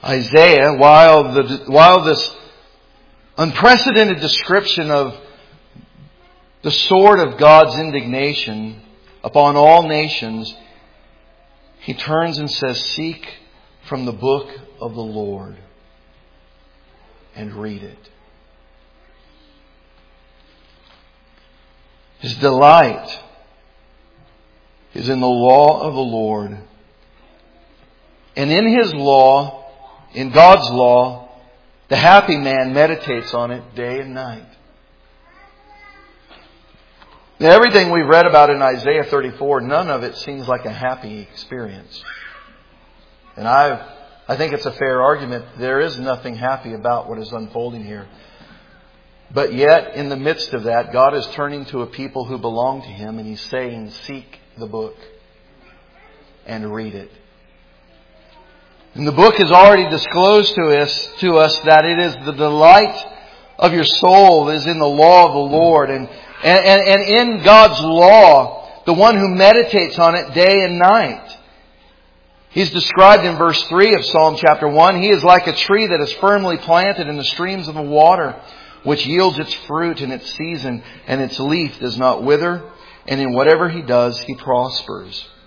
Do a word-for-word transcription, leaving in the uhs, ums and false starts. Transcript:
Isaiah, while the while this unprecedented description of the sword of God's indignation upon all nations, he turns and says, seek from the book of the Lord and read it. His delight is in the law of the Lord. And in His law, in God's law, the happy man meditates on it day and night. Now, everything we've read about in Isaiah thirty-four, none of it seems like a happy experience. And I've, I think it's a fair argument. There is nothing happy about what is unfolding here. But yet, in the midst of that, God is turning to a people who belong to Him, and He's saying, seek the book and read it. And the book has already disclosed to us, to us that it is the delight of your soul is in the law of the Lord. And, and, and in God's law, the one who meditates on it day and night. He's described in verse three of Psalm chapter one. He is like a tree that is firmly planted in the streams of the water, which yields its fruit in its season, and its leaf does not wither, and in whatever he does, he prospers.